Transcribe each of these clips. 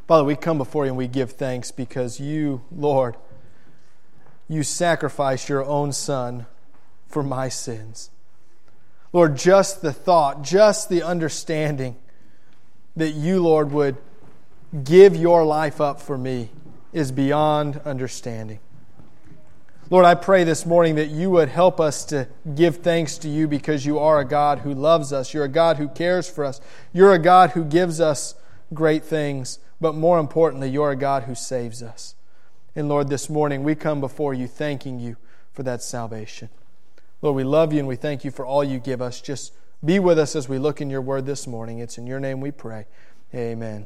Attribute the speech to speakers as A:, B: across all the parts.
A: Father, we come before you and we give thanks because you, Lord, you sacrificed your own Son for my sins. Lord, just the thought, just the understanding that you, Lord, would give your life up for me is beyond understanding. Lord, I pray this morning that you would help us to give thanks to you because you are a God who loves us. You're a God who cares for us. You're a God who gives us great things. But more importantly, you're a God who saves us. And Lord, this morning we come before you thanking you for that salvation. Lord, we love you and we thank you for all you give us. Just be with us as we look in your word this morning. It's in your name we pray. Amen.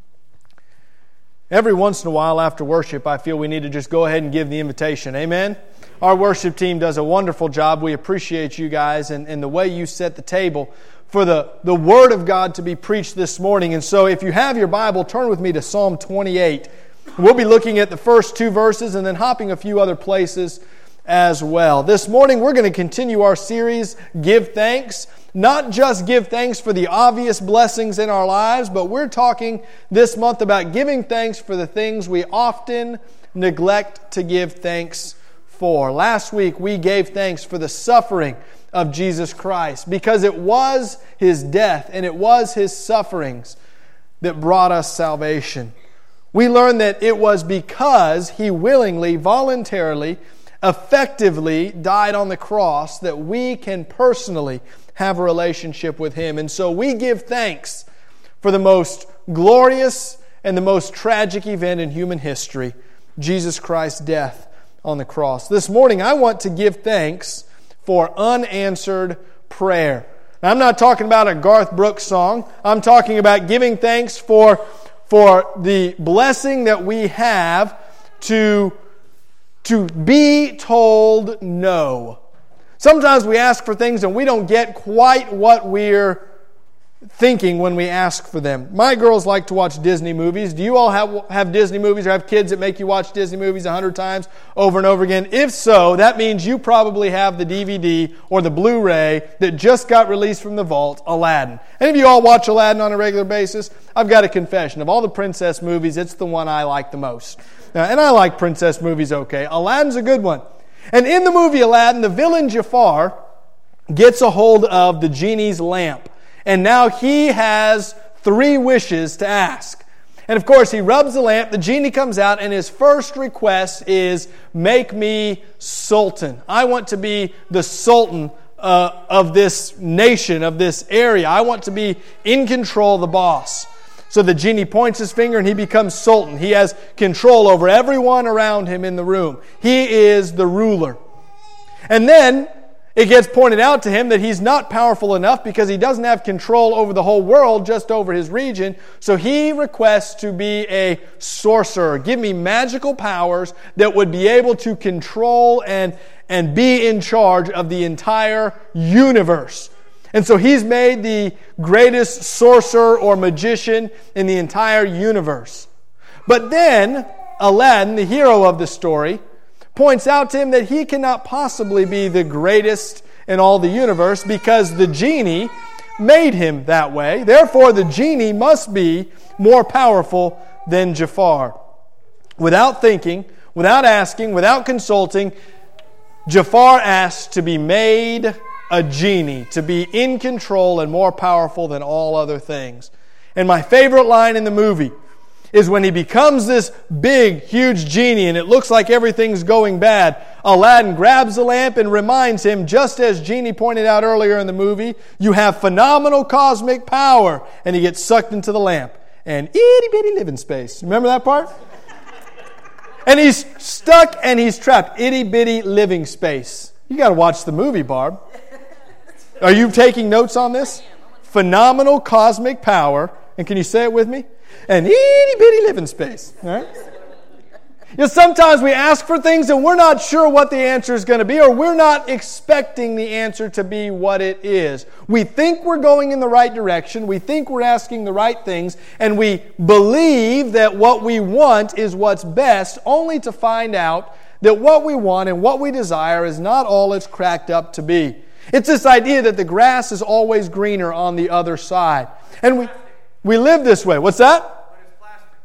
A: Every once in a while after worship, I feel we need to just go ahead and give the invitation. Amen? Our worship team does a wonderful job. We appreciate you guys and the way you set the table for the Word of God to be preached this morning. And so if you have your Bible, turn with me to Psalm 28. We'll be looking at the first two verses and then hopping a few other places as well. This morning we're going to continue our series, Give Thanks. Not just give thanks for the obvious blessings in our lives, but we're talking this month about giving thanks for the things we often neglect to give thanks for. Last week we gave thanks for the suffering of Jesus Christ because it was His death and it was His sufferings that brought us salvation. We learned that it was because He willingly, voluntarily, effectively died on the cross that we can personally have a relationship with Him. And so we give thanks for the most glorious and the most tragic event in human history, Jesus Christ's death on the cross. This morning I want to give thanks for unanswered prayer. Now, I'm not talking about a Garth Brooks song. I'm talking about giving thanks for the blessing that we have to be told no. Sometimes we ask for things and we don't get quite what we're thinking when we ask for them. My girls like to watch Disney movies. Do you all have Disney movies or have kids that make you watch Disney movies 100 times over and over again? If so, that means you probably have the DVD or the Blu-ray that just got released from the vault, Aladdin. Any of you all watch Aladdin on a regular basis? I've got a confession. Of all the princess movies, it's the one I like the most. And I like princess movies okay. Aladdin's a good one. And in the movie Aladdin, the villain Jafar gets a hold of the genie's lamp. And now he has 3 wishes to ask. And of course, he rubs the lamp, the genie comes out, and his first request is, make me sultan. I want to be the sultan of this nation, of this area. I want to be in control, the boss. So the genie points his finger and he becomes sultan. He has control over everyone around him in the room. He is the ruler. And then it gets pointed out to him that he's not powerful enough because he doesn't have control over the whole world, just over his region. So he requests to be a sorcerer. Give me magical powers that would be able to control and be in charge of the entire universe. And so he's made the greatest sorcerer or magician in the entire universe. But then Aladdin, the hero of the story, points out to him that he cannot possibly be the greatest in all the universe because the genie made him that way. Therefore, the genie must be more powerful than Jafar. Without thinking, without asking, without consulting, Jafar asks to be made a genie, to be in control and more powerful than all other things. And my favorite line in the movie is when he becomes this big, huge genie and it looks like everything's going bad. Aladdin grabs the lamp and reminds him, just as Genie pointed out earlier in the movie, you have phenomenal cosmic power. And he gets sucked into the lamp. And itty-bitty living space. Remember that part? And he's stuck and he's trapped. Itty-bitty living space. You got to watch the movie, Barb. Are you taking notes on this? Phenomenal cosmic power. And can you say it with me? An itty-bitty living space. All right? You know, sometimes we ask for things and we're not sure what the answer is going to be, or we're not expecting the answer to be what it is. We think we're going in the right direction. We think we're asking the right things. And we believe that what we want is what's best, only to find out that what we want and what we desire is not all it's cracked up to be. It's this idea that the grass is always greener on the other side. And we live this way. What's that?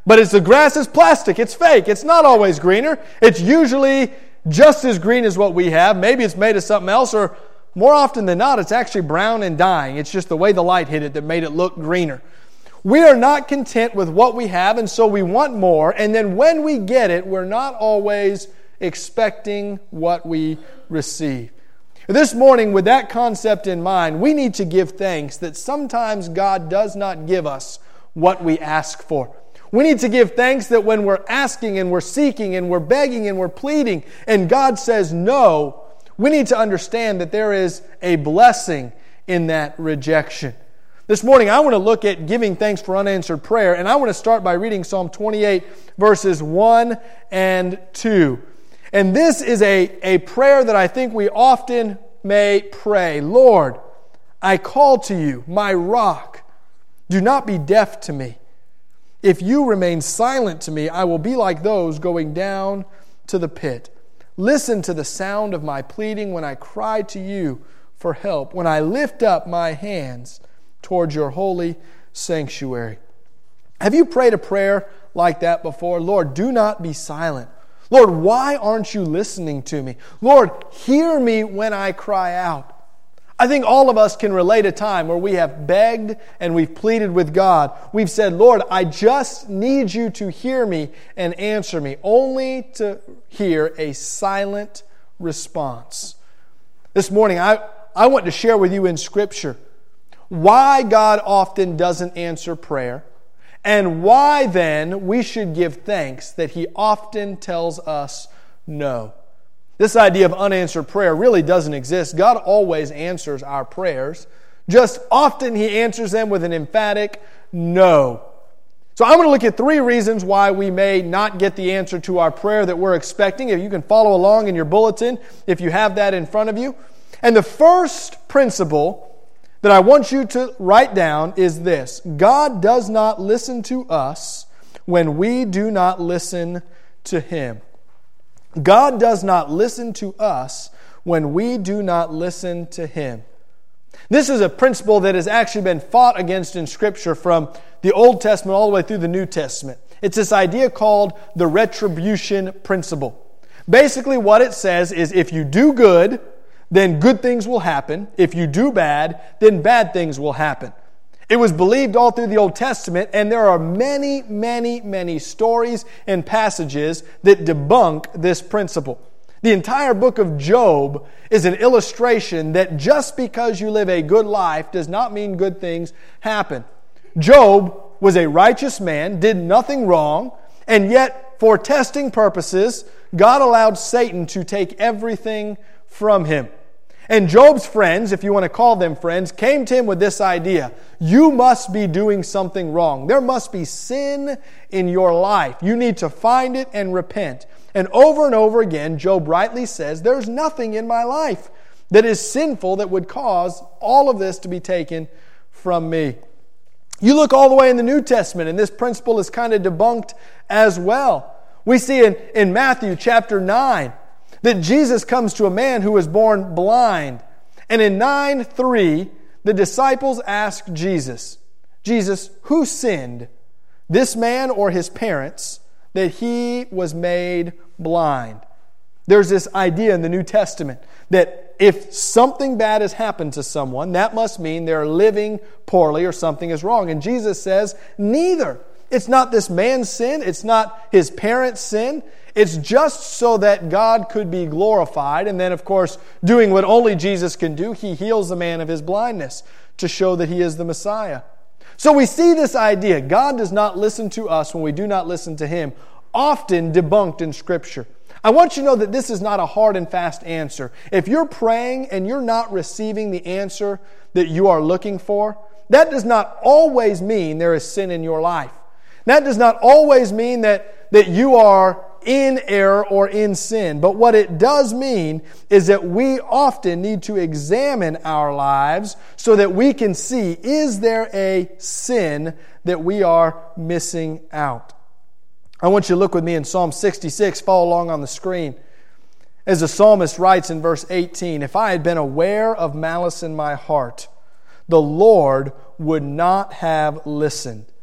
A: But the grass is plastic. It's fake. It's not always greener. It's usually just as green as what we have. Maybe it's made of something else, or more often than not, it's actually brown and dying. It's just the way the light hit it that made it look greener. We are not content with what we have, and so we want more. And then when we get it, we're not always expecting what we receive. This morning, with that concept in mind, we need to give thanks that sometimes God does not give us what we ask for. We need to give thanks that when we're asking and we're seeking and we're begging and we're pleading and God says no, we need to understand that there is a blessing in that rejection. This morning, I want to look at giving thanks for unanswered prayer, and I want to start by reading Psalm 28, verses 1 and 2. And this is a prayer that I think we often may pray. Lord, I call to you, my rock. Do not be deaf to me. If you remain silent to me, I will be like those going down to the pit. Listen to the sound of my pleading when I cry to you for help, when I lift up my hands towards your holy sanctuary. Have you prayed a prayer like that before? Lord, do not be silent. Lord, why aren't you listening to me? Lord, hear me when I cry out. I think all of us can relate a time where we have begged and we've pleaded with God. We've said, Lord, I just need you to hear me and answer me, only to hear a silent response. This morning, I want to share with you in Scripture why God often doesn't answer prayer, and why then we should give thanks that He often tells us no. This idea of unanswered prayer really doesn't exist. God always answers our prayers. Just often He answers them with an emphatic no. So I'm going to look at 3 reasons why we may not get the answer to our prayer that we're expecting. If you can follow along in your bulletin, if you have that in front of you. And the first principle that I want you to write down is this: God does not listen to us when we do not listen to Him. God does not listen to us when we do not listen to Him. This is a principle that has actually been fought against in Scripture from the Old Testament all the way through the New Testament. It's this idea called the retribution principle. Basically what it says is if you do good, then good things will happen. If you do bad, then bad things will happen. It was believed all through the Old Testament, and there are many, many, many stories and passages that debunk this principle. The entire book of Job is an illustration that just because you live a good life does not mean good things happen. Job was a righteous man, did nothing wrong, and yet for testing purposes, God allowed Satan to take everything from him. And Job's friends, if you want to call them friends, came to him with this idea: you must be doing something wrong. There must be sin in your life. You need to find it and repent. And over again, Job rightly says, there's nothing in my life that is sinful that would cause all of this to be taken from me. You look all the way in the New Testament, and this principle is kind of debunked as well. We see in Matthew chapter 9, that Jesus comes to a man who was born blind. And in 9:3, the disciples ask Jesus, who sinned, this man or his parents, that he was made blind? There's this idea in the New Testament that if something bad has happened to someone, that must mean they're living poorly or something is wrong. And Jesus says, neither. It's not this man's sin. It's not his parents' sin. It's just so that God could be glorified. And then, of course, doing what only Jesus can do, He heals the man of his blindness to show that He is the Messiah. So we see this idea, God does not listen to us when we do not listen to Him, often debunked in Scripture. I want you to know that this is not a hard and fast answer. If you're praying and you're not receiving the answer that you are looking for, that does not always mean there is sin in your life. That does not always mean that you are in error or in sin. But what it does mean is that we often need to examine our lives so that we can see, is there a sin that we are missing out? I want you to look with me in Psalm 66. Follow along on the screen. As the psalmist writes in verse 18, if I had been aware of malice in my heart, the Lord would not have listened.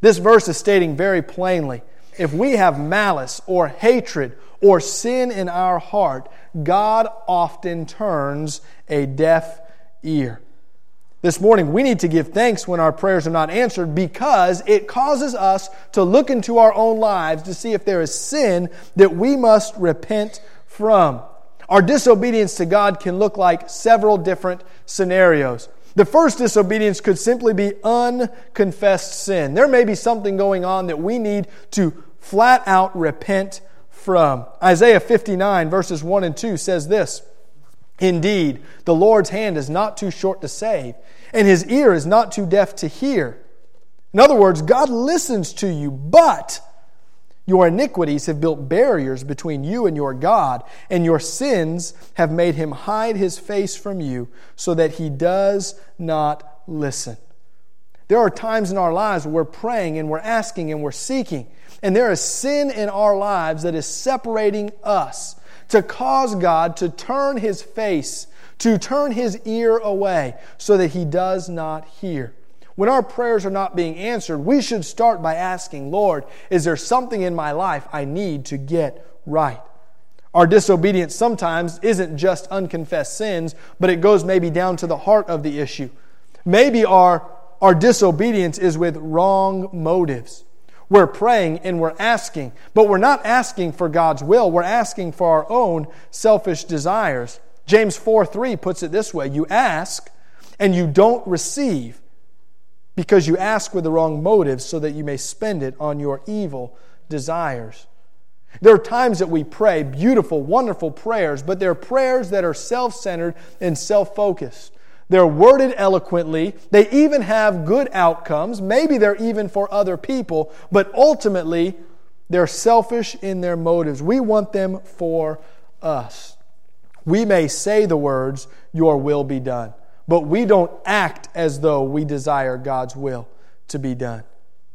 A: This verse is stating very plainly, if we have malice or hatred or sin in our heart, God often turns a deaf ear. This morning, we need to give thanks when our prayers are not answered because it causes us to look into our own lives to see if there is sin that we must repent from. Our disobedience to God can look like several different scenarios. The first disobedience could simply be unconfessed sin. There may be something going on that we need to flat out repent from. Isaiah 59 verses 1 and 2 says this, "Indeed, the Lord's hand is not too short to save, and His ear is not too deaf to hear." In other words, God listens to you, but your iniquities have built barriers between you and your God, and your sins have made Him hide His face from you so that He does not listen. There are times in our lives where we're praying and we're asking and we're seeking, and there is sin in our lives that is separating us to cause God to turn His face, to turn His ear away so that He does not hear. When our prayers are not being answered, we should start by asking, Lord, is there something in my life I need to get right? Our disobedience sometimes isn't just unconfessed sins, but it goes maybe down to the heart of the issue. Maybe our disobedience is with wrong motives. We're praying and we're asking, but we're not asking for God's will. We're asking for our own selfish desires. James 4:3 puts it this way, you ask and you don't receive because you ask with the wrong motives so that you may spend it on your evil desires. There are times that we pray beautiful, wonderful prayers, but they're prayers that are self-centered and self-focused. They're worded eloquently. They even have good outcomes. Maybe they're even for other people, but ultimately they're selfish in their motives. We want them for us. We may say the words, "Your will be done," but we don't act as though we desire God's will to be done.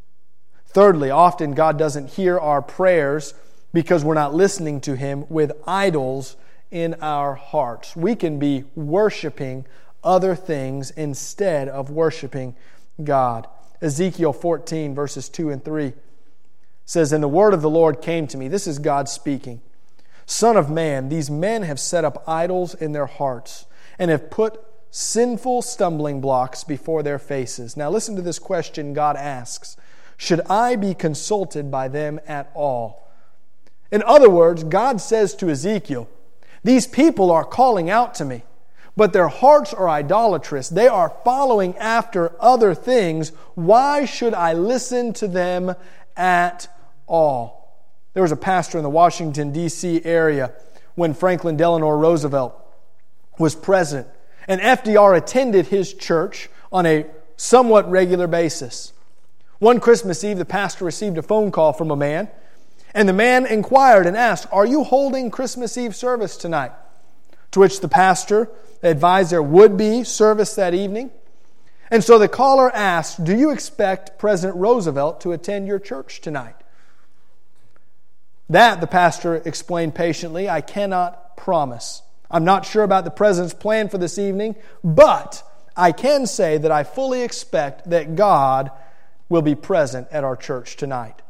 A: Thirdly, often God doesn't hear our prayers because we're not listening to Him with idols in our hearts. We can be worshiping other things instead of worshiping God. Ezekiel 14 verses 2 and 3 says, "And the word of the Lord came to me." This is God speaking. "Son of man, these men have set up idols in their hearts and have put sinful stumbling blocks before their faces." Now listen to this question God asks. Should I be consulted by them at all? In other words, God says to Ezekiel, these people are calling out to me, but their hearts are idolatrous. They are following after other things. Why should I listen to them at all? There was a pastor in the Washington, D.C. area when Franklin Delano Roosevelt was president. And FDR attended his church on a somewhat regular basis. One Christmas Eve, the pastor received a phone call from a man, and the man inquired and asked, "Are you holding Christmas Eve service tonight?" To which the pastor advised there would be service that evening. And so the caller asked, "Do you expect President Roosevelt to attend your church tonight?" "That," the pastor explained patiently, "I cannot promise. I'm not sure about the President's plan for this evening, but I can say that I fully expect that God will be present at our church tonight."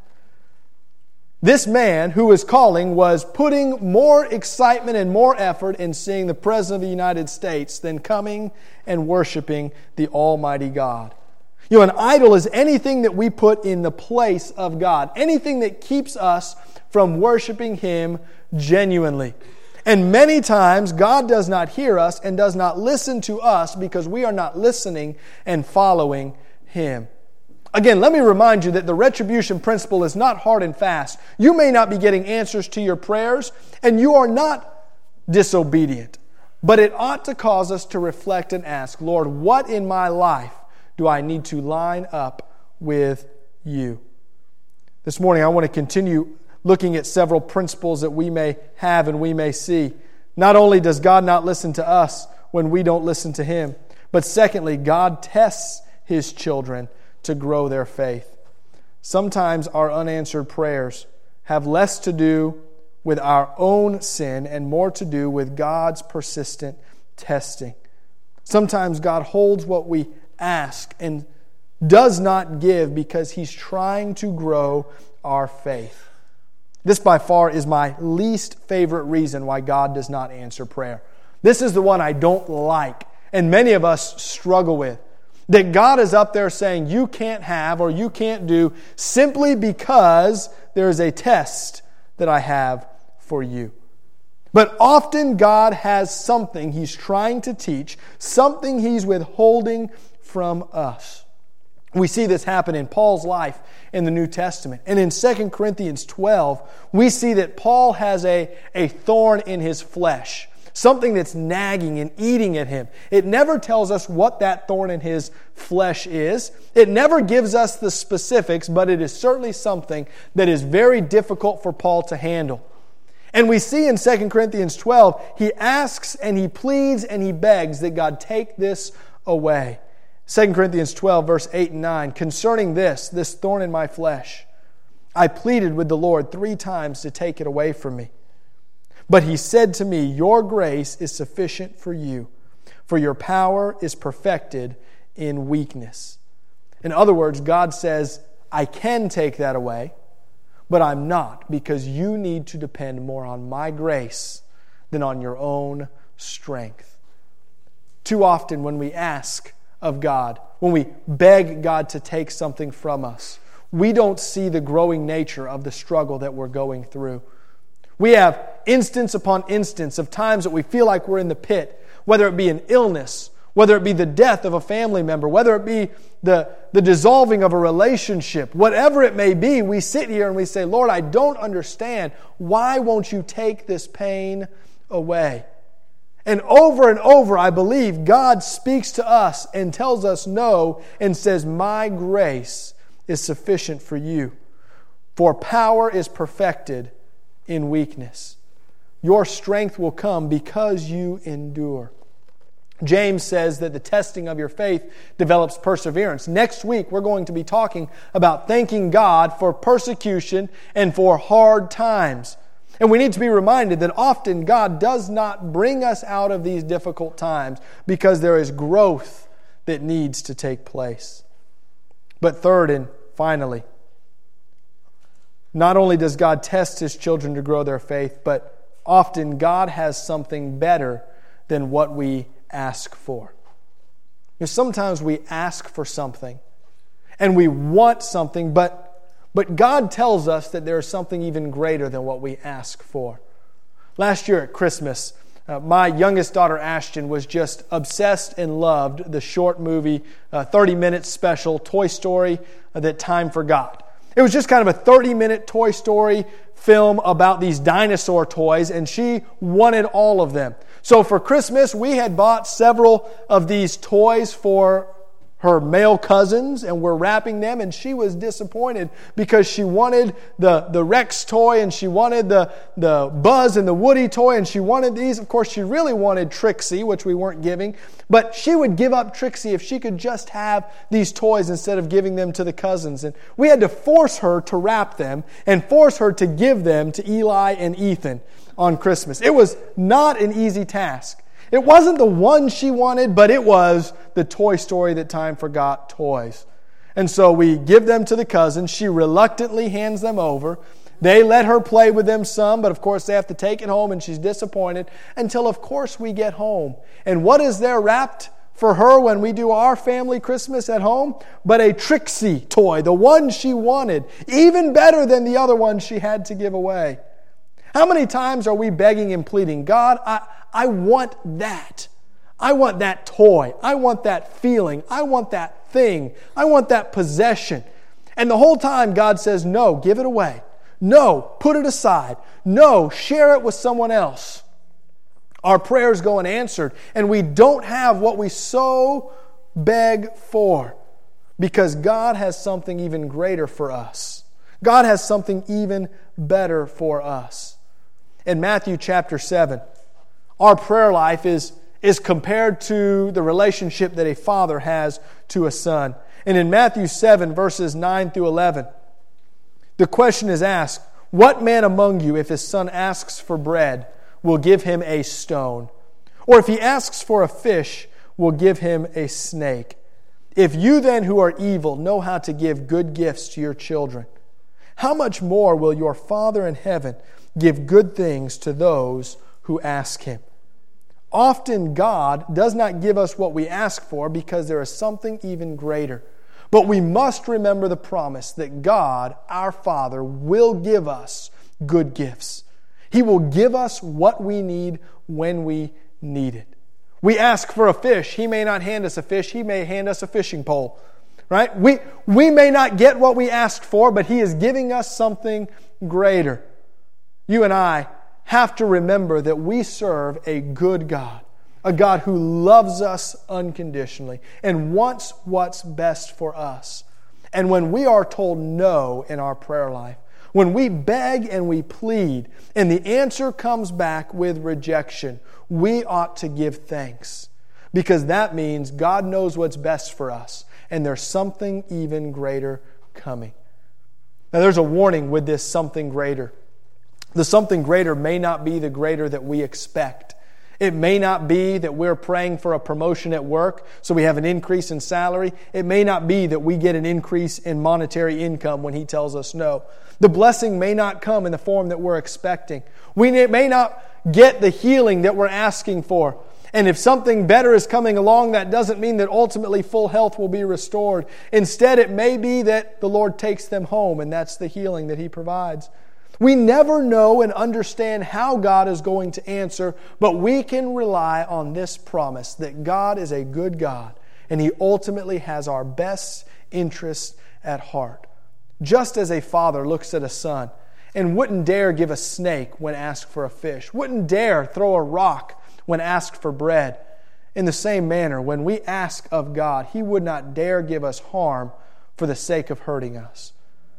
A: This man who was calling was putting more excitement and more effort in seeing the President of the United States than coming and worshiping the Almighty God. You know, an idol is anything that we put in the place of God, anything that keeps us from worshiping Him genuinely. And many times God does not hear us and does not listen to us because we are not listening and following Him. Again, let me remind you that the retribution principle is not hard and fast. You may not be getting answers to your prayers, and you are not disobedient. But it ought to cause us to reflect and ask, Lord, what in my life do I need to line up with You? This morning I want to continue looking at several principles that we may have and we may see. Not only does God not listen to us when we don't listen to Him, but secondly, God tests His children to grow their faith. Sometimes our unanswered prayers have less to do with our own sin and more to do with God's persistent testing. Sometimes God holds what we ask and does not give because He's trying to grow our faith. This by far is my least favorite reason why God does not answer prayer. This is the one I don't like, and many of us struggle with. That God is up there saying you can't have or you can't do simply because there is a test that I have for you. But often God has something He's trying to teach, something He's withholding from us. We see this happen in Paul's life in the New Testament. And in 2 Corinthians 12, we see that Paul has a thorn in his flesh, something that's nagging and eating at him. It never tells us what that thorn in his flesh is. It never gives us the specifics, but it is certainly something that is very difficult for Paul to handle. And we see in 2 Corinthians 12, he asks and he pleads and he begs that God take this away. 2 Corinthians 12, verse 8 and 9, concerning this thorn in my flesh, I pleaded with the Lord 3 times to take it away from me. But He said to me, your grace is sufficient for you, for your power is perfected in weakness. In other words, God says, I can take that away, but I'm not, because you need to depend more on my grace than on your own strength. Too often when we ask of God, when we beg God to take something from us, we don't see the growing nature of the struggle that we're going through. We have instance upon instance of times that we feel like we're in the pit, whether it be an illness, whether it be the death of a family member, whether it be the dissolving of a relationship, whatever it may be, we sit here and we say, Lord, I don't understand. Why won't you take this pain away? And over, I believe God speaks to us and tells us no and says, my grace is sufficient for you, for power is perfected in weakness. Your strength will come because you endure. James says that the testing of your faith develops perseverance. Next week, we're going to be talking about thanking God for persecution and for hard times. And we need to be reminded that often God does not bring us out of these difficult times because there is growth that needs to take place. But third and finally, not only does God test His children to grow their faith, but often God has something better than what we ask for. Sometimes we ask for something and we want something, but God tells us that there is something even greater than what we ask for. Last year at Christmas, my youngest daughter Ashton was just obsessed and loved the short movie, 30-minute special, Toy Story, That Time Forgot. It was just kind of a 30-minute Toy Story film about these dinosaur toys, and she wanted all of them. So for Christmas, we had bought several of these toys for her male cousins, and we're wrapping them, and she was disappointed because she wanted the Rex toy, and she wanted the Buzz and the Woody toy, and she wanted these. Of course, she really wanted Trixie, which we weren't giving, but she would give up Trixie if she could just have these toys instead of giving them to the cousins. And we had to force her to wrap them and force her to give them to Eli and Ethan on Christmas. It was not an easy task. It wasn't the one she wanted, but it was the Toy Story That Time Forgot toys. And so we give them to the cousins. She reluctantly hands them over. They let her play with them some, but of course they have to take it home, and she's disappointed until, of course, we get home. And what is there wrapped for her when we do our family Christmas at home? But a Trixie toy, the one she wanted, even better than the other one she had to give away. How many times are we begging and pleading, God, I want that. I want that toy. I want that feeling. I want that thing. I want that possession. And the whole time God says, no, give it away. No, put it aside. No, share it with someone else. Our prayers go unanswered, and we don't have what we so beg for because God has something even greater for us. God has something even better for us. In Matthew chapter 7, our prayer life is compared to the relationship that a father has to a son. And in Matthew 7, verses 9 through 11, the question is asked, what man among you, if his son asks for bread, will give him a stone? Or if he asks for a fish, will give him a snake? If you then who are evil know how to give good gifts to your children, how much more will your Father in heaven give good things to those who ask Him? Often God does not give us what we ask for because there is something even greater. But we must remember the promise that God, our Father, will give us good gifts. He will give us what we need when we need it. We ask for a fish. He may not hand us a fish. He may hand us a fishing pole. Right? We may not get what we asked for, but He is giving us something greater. You and I have to remember that we serve a good God, a God who loves us unconditionally and wants what's best for us. And when we are told no in our prayer life, when we beg and we plead, and the answer comes back with rejection, we ought to give thanks, because that means God knows what's best for us, and there's something even greater coming. Now, there's a warning with this something greater. The something greater may not be the greater that we expect. It may not be that we're praying for a promotion at work, so we have an increase in salary. It may not be that we get an increase in monetary income when He tells us no. The blessing may not come in the form that we're expecting. We may not get the healing that we're asking for. And if something better is coming along, that doesn't mean that ultimately full health will be restored. Instead, it may be that the Lord takes them home, and that's the healing that He provides. We never know and understand how God is going to answer, but we can rely on this promise that God is a good God, and He ultimately has our best interests at heart. Just as a father looks at a son and wouldn't dare give a snake when asked for a fish, wouldn't dare throw a rock when asked for bread, in the same manner, when we ask of God, He would not dare give us harm for the sake of hurting us.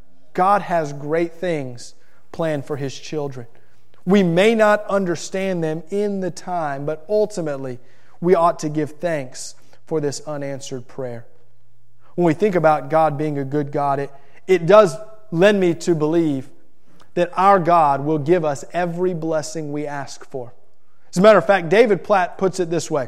A: God has great things planned for His children. We may not understand them in the time, but ultimately we ought to give thanks for this unanswered prayer. When we think about God being a good God, it does lend me to believe that our God will give us every blessing we ask for. As a matter of fact, David Platt puts it this way: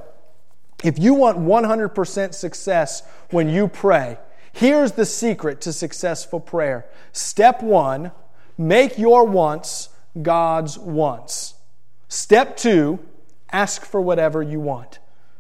A: if you want 100% success when you pray, here's the secret to successful prayer. Step 1, make your wants God's wants. Step 2, ask for whatever you want.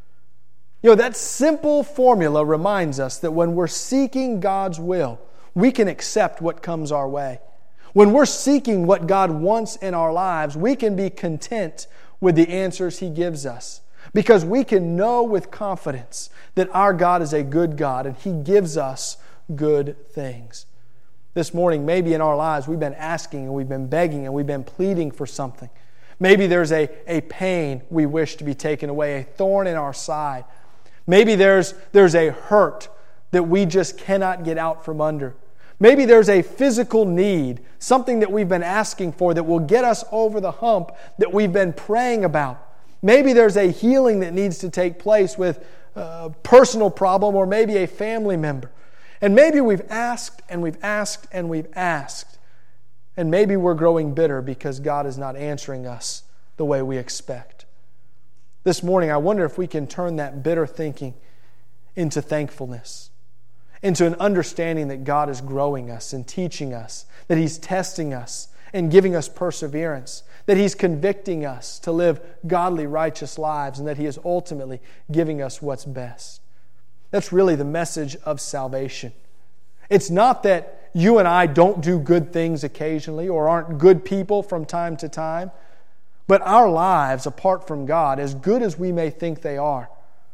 A: That simple formula reminds us that when we're seeking God's will, we can accept what comes our way. When we're seeking what God wants in our lives, we can be content with the answers He gives us, because we can know with confidence that our God is a good God and He gives us good things. This morning, maybe in our lives, we've been asking and we've been begging and we've been pleading for something. Maybe there's a pain we wish to be taken away, a thorn in our side. Maybe there's a hurt that we just cannot get out from under. Maybe there's a physical need, something that we've been asking for that will get us over the hump that we've been praying about. Maybe there's a healing that needs to take place with a personal problem or maybe a family member. And maybe we've asked and we've asked and we've asked. And maybe we're growing bitter because God is not answering us the way we expect. This morning, I wonder if we can turn that bitter thinking into thankfulness, into an understanding that God is growing us and teaching us, that He's testing us and giving us perseverance, that He's convicting us to live godly, righteous lives, and that He is ultimately giving us what's best. That's really the message of salvation. It's not that you and I don't do good things occasionally or aren't good people from time to time, but our lives, apart from God, as good as we may think they are,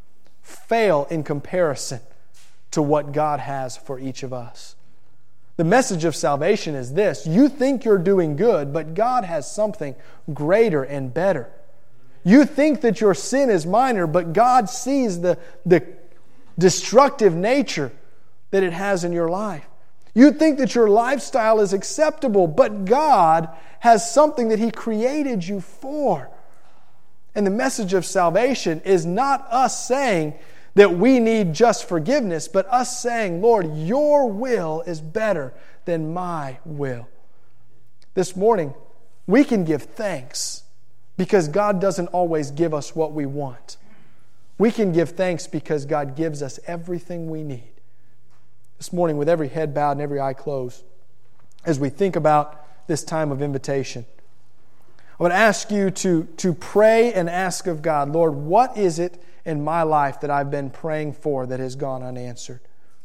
A: fail in comparison to what God has for each of us. The message of salvation is this: you think you're doing good, but God has something greater and better. You think that your sin is minor, but God sees the destructive nature that it has in your life. You think that your lifestyle is acceptable, but God has something that He created you for. And the message of salvation is not us saying that we need just forgiveness, but us saying, Lord, your will is better than my will. This morning, we can give thanks because God doesn't always give us what we want. We can give thanks because God gives us everything we need. This morning, with every head bowed and every eye closed, as we think about this time of invitation, I would ask you to pray and ask of God, Lord, what is it in my life that I've been praying for that has gone unanswered?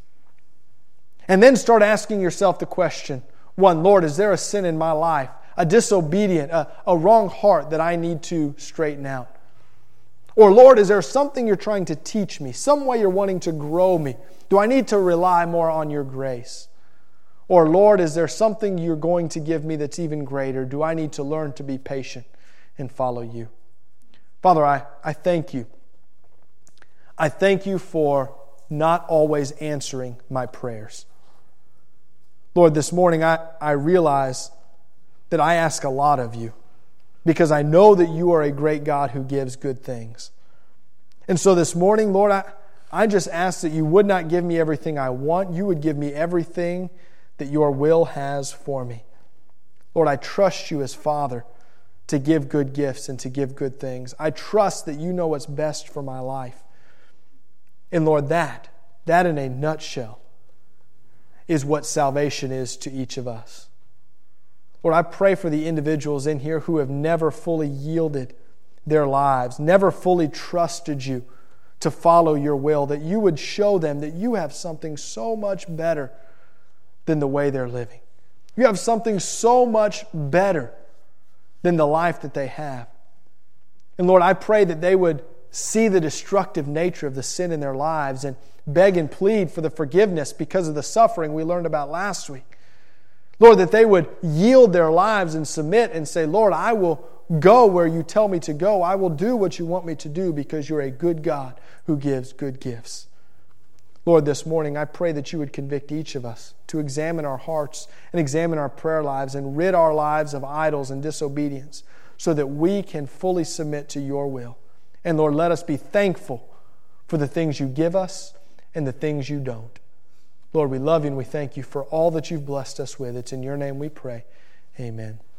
A: And then start asking yourself the question, one, Lord, is there a sin in my life, a disobedient, a wrong heart that I need to straighten out? Or, Lord, is there something you're trying to teach me, some way you're wanting to grow me? Do I need to rely more on your grace? Or, Lord, is there something you're going to give me that's even greater? Do I need to learn to be patient and follow you? Father, I thank you. I thank you for not always answering my prayers. Lord, this morning I realize that I ask a lot of you because I know that you are a great God who gives good things. And so this morning, Lord, I just ask that you would not give me everything I want. You would give me everything that your will has for me. Lord, I trust you as Father to give good gifts and to give good things. I trust that you know what's best for my life. And Lord, that in a nutshell is what salvation is to each of us. Lord, I pray for the individuals in here who have never fully yielded their lives, never fully trusted you to follow your will, that you would show them that you have something so much better than the way they're living. You have something so much better than the life that they have. And Lord, I pray that they would see the destructive nature of the sin in their lives and beg and plead for the forgiveness because of the suffering we learned about last week. Lord, that they would yield their lives and submit and say, Lord, I will go where you tell me to go. I will do what you want me to do because you're a good God who gives good gifts. Lord, this morning I pray that you would convict each of us to examine our hearts and examine our prayer lives and rid our lives of idols and disobedience so that we can fully submit to your will. And Lord, let us be thankful for the things you give us and the things you don't. Lord, we love you and we thank you for all that you've blessed us with. It's in your name we pray. Amen.